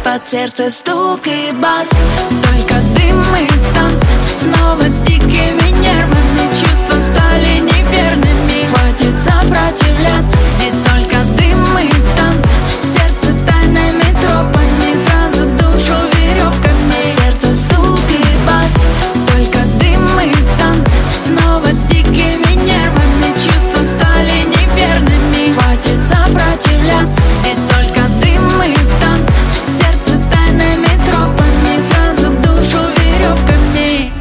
под сердце стук и бас. Только дым и танцы, снова с дикими нервами. Чувства стали неверны.